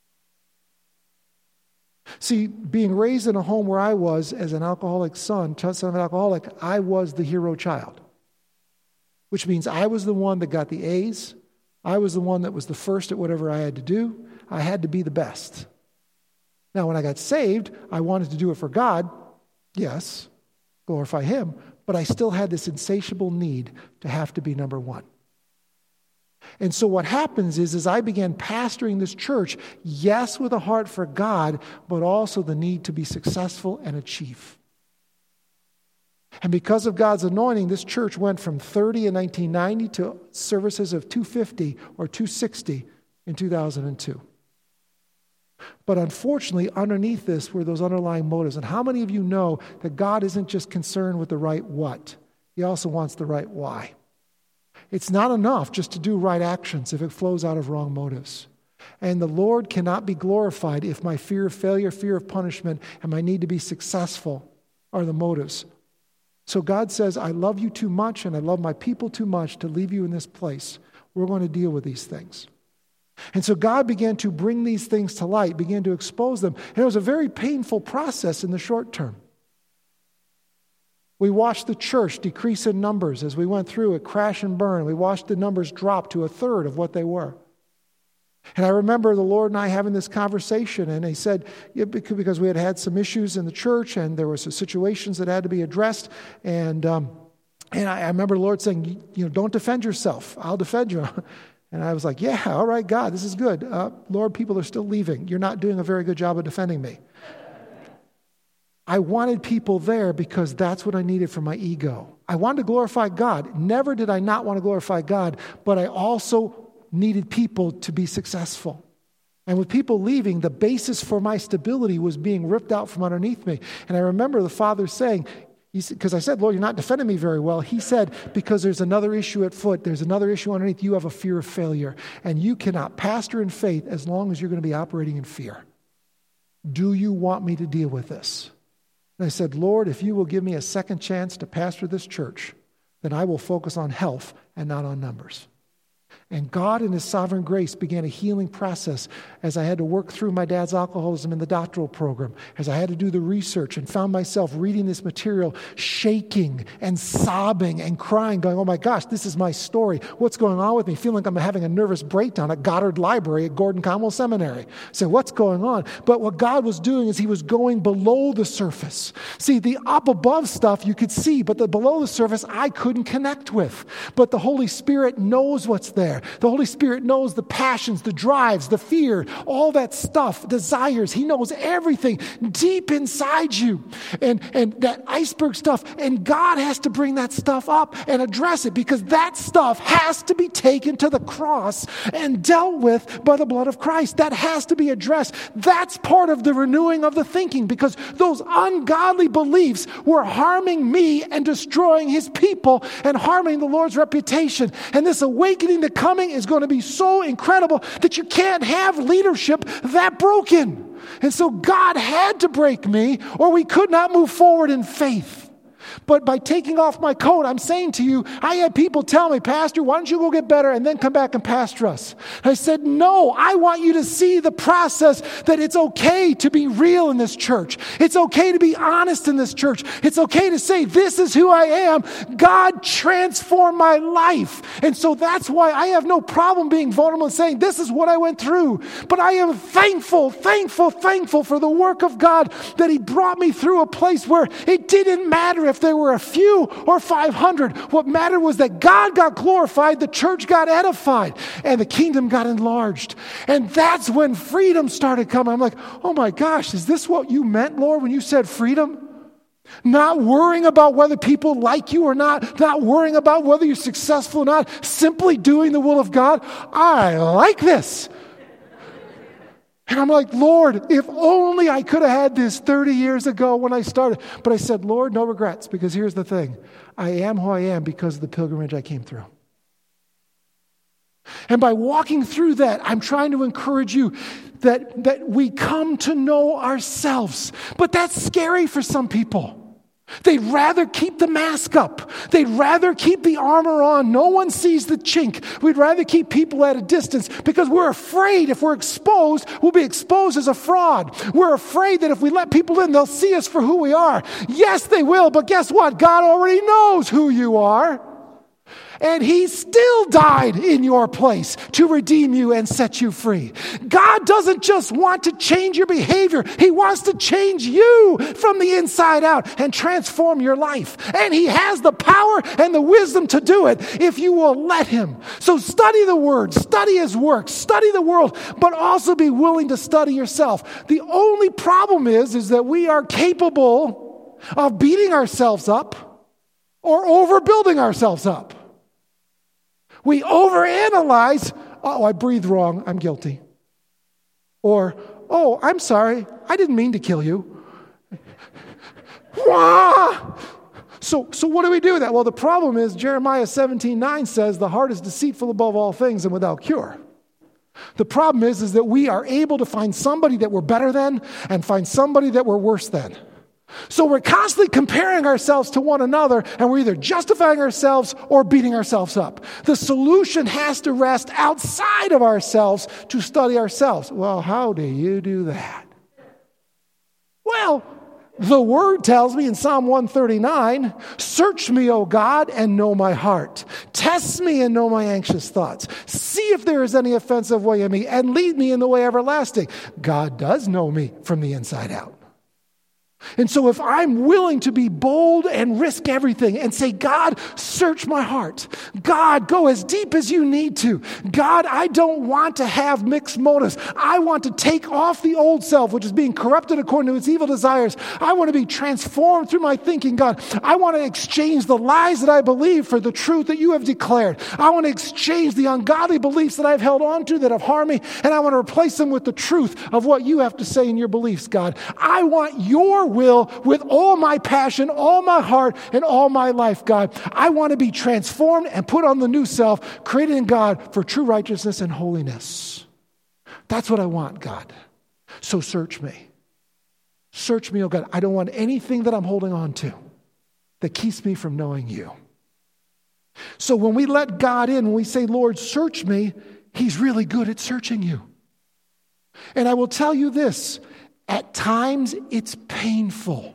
See, being raised in a home where I was as an alcoholic son, son of an alcoholic, I was the hero child. Which means I was the one that got the A's. I was the one that was the first at whatever I had to do. I had to be the best. Now, when I got saved, I wanted to do it for God. Yes, glorify Him. But I still had this insatiable need to have to be number one. And so what happens is, as I began pastoring this church, yes, with a heart for God, but also the need to be successful and achieve. And because of God's anointing, this church went from thirty in nineteen ninety to services of two fifty or two sixty in two thousand two. But unfortunately, underneath this were those underlying motives. And how many of you know that God isn't just concerned with the right what? He also wants the right why. It's not enough just to do right actions if it flows out of wrong motives. And the Lord cannot be glorified if my fear of failure, fear of punishment, and my need to be successful are the motives. So God says, I love you too much and I love my people too much to leave you in this place. We're going to deal with these things. And so God began to bring these things to light, began to expose them. And it was a very painful process in the short term. We watched the church decrease in numbers as we went through it, crash and burn. We watched the numbers drop to a third of what they were. And I remember the Lord and I having this conversation, and he said, yeah, because we had had some issues in the church, and there were some situations that had to be addressed, and um, and I, I remember the Lord saying, you know, don't defend yourself. I'll defend you. And I was like, yeah, all right, God, this is good. Uh, Lord, people are still leaving. You're not doing a very good job of defending me. I wanted people there because that's what I needed for my ego. I wanted to glorify God. Never did I not want to glorify God, but I also needed people to be successful. And with people leaving, the basis for my stability was being ripped out from underneath me. And I remember the Father saying, because I said, Lord, you're not defending me very well. He said, because there's another issue at foot. There's another issue underneath. You have a fear of failure. And you cannot pastor in faith as long as you're going to be operating in fear. Do you want me to deal with this? And I said, Lord, if you will give me a second chance to pastor this church, then I will focus on health and not on numbers. And God in His sovereign grace began a healing process as I had to work through my dad's alcoholism in the doctoral program, as I had to do the research and found myself reading this material, shaking and sobbing and crying, going, oh my gosh, this is my story. What's going on with me? Feeling like I'm having a nervous breakdown at Goddard Library at Gordon Conwell Seminary. So what's going on? But what God was doing is He was going below the surface. See, the up above stuff you could see, but the below the surface I couldn't connect with. But the Holy Spirit knows what's there. The Holy Spirit knows the passions, the drives, the fear, all that stuff, desires. He knows everything deep inside you. And, and that iceberg stuff. And God has to bring that stuff up and address it, because that stuff has to be taken to the cross and dealt with by the blood of Christ. That has to be addressed. That's part of the renewing of the thinking, because those ungodly beliefs were harming me and destroying His people and harming the Lord's reputation. And this awakening to coming is going to be so incredible that you can't have leadership that broken. And so God had to break me, or we could not move forward in faith. But by taking off my coat, I'm saying to you, I had people tell me, Pastor, why don't you go get better and then come back and pastor us? I said, no, I want you to see the process, that it's okay to be real in this church. It's okay to be honest in this church. It's okay to say, this is who I am. God transformed my life. And so that's why I have no problem being vulnerable and saying, this is what I went through. But I am thankful, thankful, thankful for the work of God, that He brought me through a place where it didn't matter if there were a few or five hundred. What mattered was that God got glorified, the church got edified, and the kingdom got enlarged. And that's when freedom started coming. I'm like, oh my gosh, is this what you meant, Lord, when you said freedom? Not worrying about whether people like you or not, not worrying about whether you're successful or not, simply doing the will of God. I like this. And I'm like, Lord, if only I could have had this thirty years ago when I started. But I said, Lord, no regrets, because here's the thing. I am who I am because of the pilgrimage I came through. And by walking through that, I'm trying to encourage you that, that we come to know ourselves. But that's scary for some people. They'd rather keep the mask up. They'd rather keep the armor on. No one sees the chink. We'd rather keep people at a distance because we're afraid if we're exposed, we'll be exposed as a fraud. We're afraid that if we let people in, they'll see us for who we are. Yes, they will, but guess what? God already knows who you are. And He still died in your place to redeem you and set you free. God doesn't just want to change your behavior. He wants to change you from the inside out and transform your life. And He has the power and the wisdom to do it if you will let Him. So study the Word, study His work, study the world, but also be willing to study yourself. The only problem is, is that we are capable of beating ourselves up or overbuilding ourselves up. We overanalyze oh, I breathed wrong, I'm guilty. Or, oh, I'm sorry, I didn't mean to kill you. So, so what do we do with that? Well, the problem is Jeremiah seventeen nine says the heart is deceitful above all things and without cure. The problem is, is that we are able to find somebody that we're better than and find somebody that we're worse than. So we're constantly comparing ourselves to one another, and we're either justifying ourselves or beating ourselves up. The solution has to rest outside of ourselves to study ourselves. Well, how do you do that? Well, the Word tells me in Psalm one thirty-nine, search me, O God, and know my heart. Test me and know my anxious thoughts. See if there is any offensive way in me, and lead me in the way everlasting. God does know me from the inside out. And so if I'm willing to be bold and risk everything and say, God, search my heart. God, go as deep as you need to. God, I don't want to have mixed motives. I want to take off the old self, which is being corrupted according to its evil desires. I want to be transformed through my thinking, God. I want to exchange the lies that I believe for the truth that you have declared. I want to exchange the ungodly beliefs that I've held on to that have harmed me, and I want to replace them with the truth of what you have to say in your beliefs, God. I want your will with all my passion, all my heart, and all my life, God. I want to be transformed and put on the new self, created in God for true righteousness and holiness. That's what I want, God. So search me. Search me, oh God. I don't want anything that I'm holding on to that keeps me from knowing you. So when we let God in, when we say, Lord, search me, He's really good at searching you. And I will tell you this, at times, it's painful.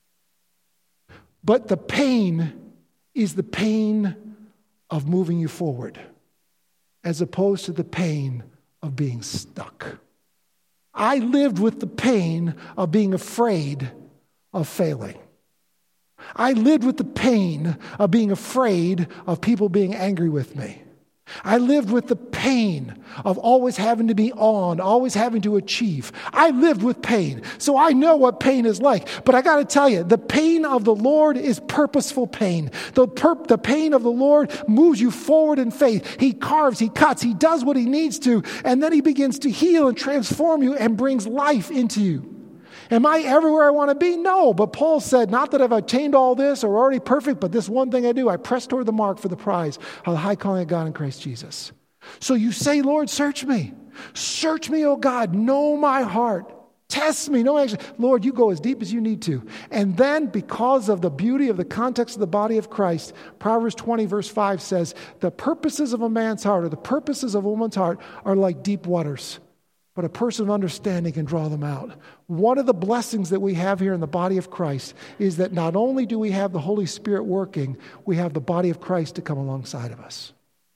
But the pain is the pain of moving you forward, as opposed to the pain of being stuck. I lived with the pain of being afraid of failing. I lived with the pain of being afraid of people being angry with me. I lived with the pain of always having to be on, always having to achieve. I lived with pain, so I know what pain is like. But I got to tell you, the pain of the Lord is purposeful pain. The, pur- the pain of the Lord moves you forward in faith. He carves, He cuts, He does what He needs to, and then He begins to heal and transform you and brings life into you. Am I everywhere I want to be? No, but Paul said, not that I've attained all this or already perfect, but this one thing I do, I press toward the mark for the prize of the high calling of God in Christ Jesus. So you say, Lord, search me. Search me, oh God, know my heart. Test me. No, actually, Lord, you go as deep as you need to. And then because of the beauty of the context of the body of Christ, Proverbs twenty verse five says, the purposes of a man's heart or the purposes of a woman's heart are like deep waters, but a person of understanding can draw them out. One of the blessings that we have here in the body of Christ is that not only do we have the Holy Spirit working, we have the body of Christ to come alongside of us.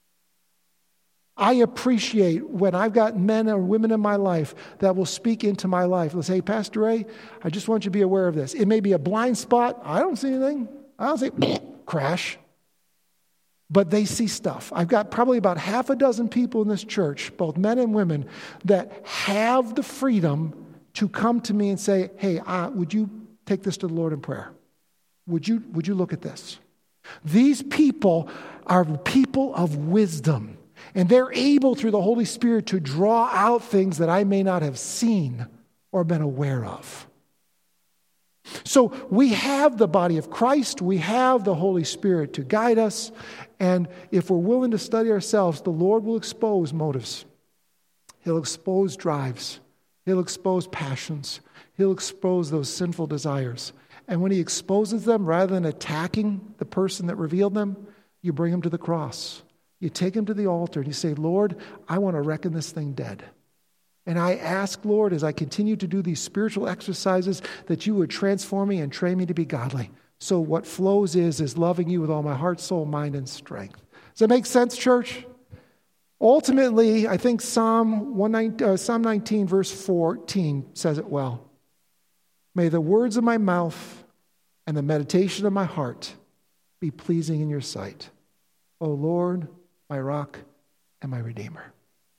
I appreciate when I've got men or women in my life that will speak into my life. They'll say, hey, Pastor Ray, I just want you to be aware of this. It may be a blind spot. I don't see anything. I don't see crash. But they see stuff. I've got probably about half a dozen people in this church, both men and women, that have the freedom to come to me and say, hey, uh, would you take this to the Lord in prayer? Would you, would you look at this? These people are people of wisdom, and they're able through the Holy Spirit to draw out things that I may not have seen or been aware of. So we have the body of Christ, we have the Holy Spirit to guide us, and if we're willing to study ourselves, the Lord will expose motives. He'll expose drives. He'll expose passions. He'll expose those sinful desires. And when He exposes them, rather than attacking the person that revealed them, you bring him to the cross. You take him to the altar and you say, Lord, I want to reckon this thing dead. And I ask, Lord, as I continue to do these spiritual exercises, that you would transform me and train me to be godly. So what flows is, is loving you with all my heart, soul, mind, and strength. Does that make sense, church? Ultimately, I think Psalm nineteen, verse fourteen says it well. May the words of my mouth and the meditation of my heart be pleasing in your sight, O Lord, my rock and my redeemer.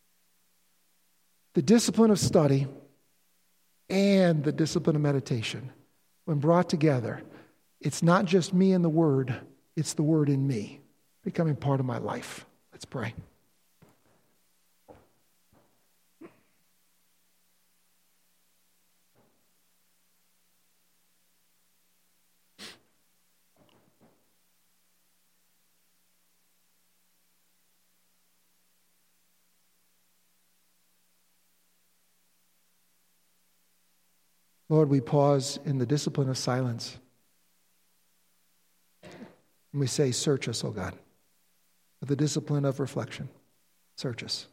The discipline of study and the discipline of meditation, when brought together, it's not just me and the Word, it's the Word in me becoming part of my life. Let's pray. Lord, we pause in the discipline of silence. And we say, search us, O God. With the discipline of reflection, search us.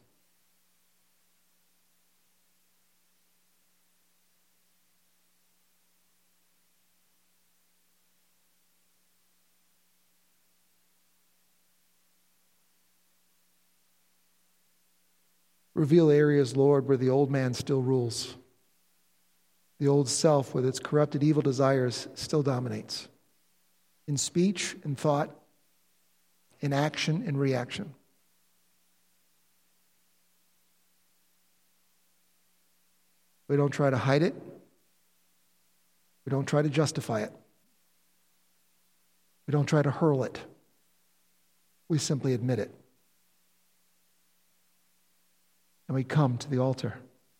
Reveal areas, Lord, where the old man still rules. The old self with its corrupted evil desires still dominates. In speech, in thought, in action, in reaction. We don't try to hide it. We don't try to justify it. We don't try to hurl it. We simply admit it. And we come to the altar.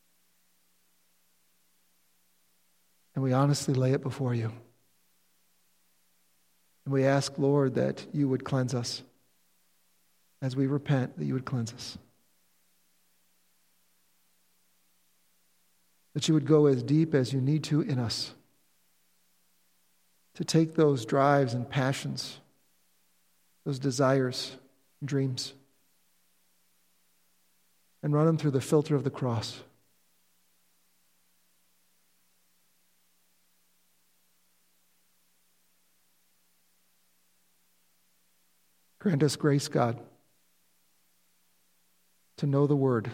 And we honestly lay it before you. And we ask, Lord, that you would cleanse us. As we repent, that you would cleanse us. That you would go as deep as you need to in us. To take those drives and passions, those desires and dreams, and run them through the filter of the cross. Grant us grace, God, to know the Word,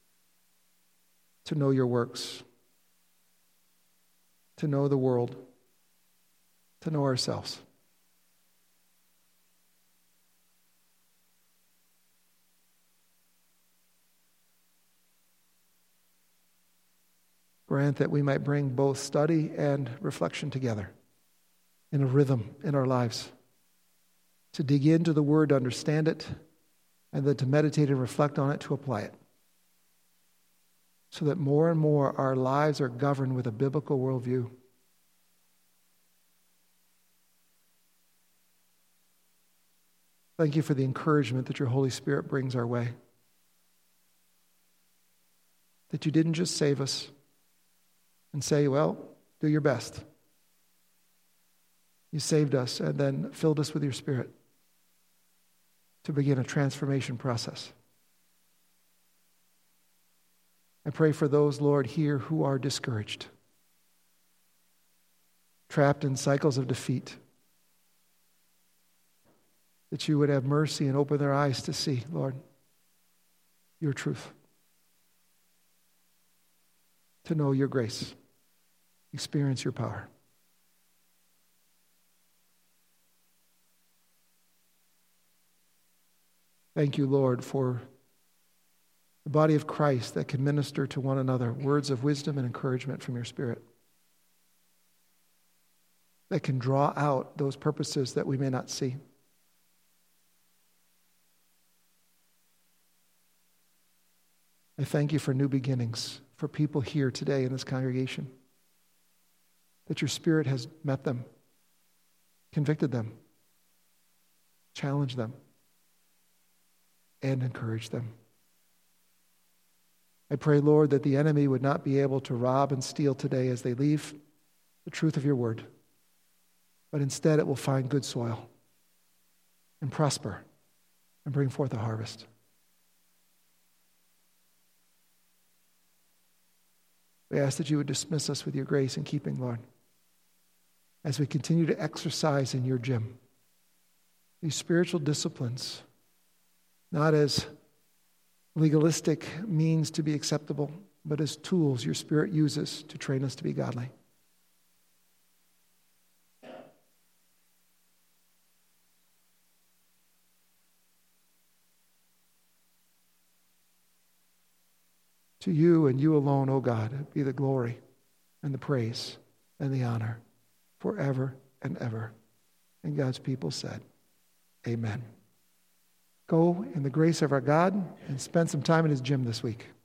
to know your works, to know the world, to know ourselves. Grant that we might bring both study and reflection together in a rhythm in our lives. To dig into the Word, to understand it, and then to meditate and reflect on it, to apply it. So that more and more our lives are governed with a biblical worldview. Thank you for the encouragement that your Holy Spirit brings our way. That you didn't just save us and say, well, do your best. You saved us and then filled us with your Spirit to begin a transformation process. I pray for those, Lord, here who are discouraged, trapped in cycles of defeat, that you would have mercy and open their eyes to see, Lord, your truth, to know your grace, experience your power. Thank you, Lord, for the body of Christ that can minister to one another words of wisdom and encouragement from your Spirit, that can draw out those purposes that we may not see. I thank you for new beginnings, for people here today in this congregation, that your Spirit has met them, convicted them, challenged them, and encouraged them. I pray, Lord, that the enemy would not be able to rob and steal today as they leave the truth of your word, but instead it will find good soil and prosper and bring forth a harvest. We ask that you would dismiss us with your grace and keeping, Lord, as we continue to exercise in your gym these spiritual disciplines, not as legalistic means to be acceptable, but as tools your Spirit uses to train us to be godly. To you and you alone, O God, be the glory and the praise and the honor forever and ever. And God's people said, amen. Go in the grace of our God and spend some time in his gym this week.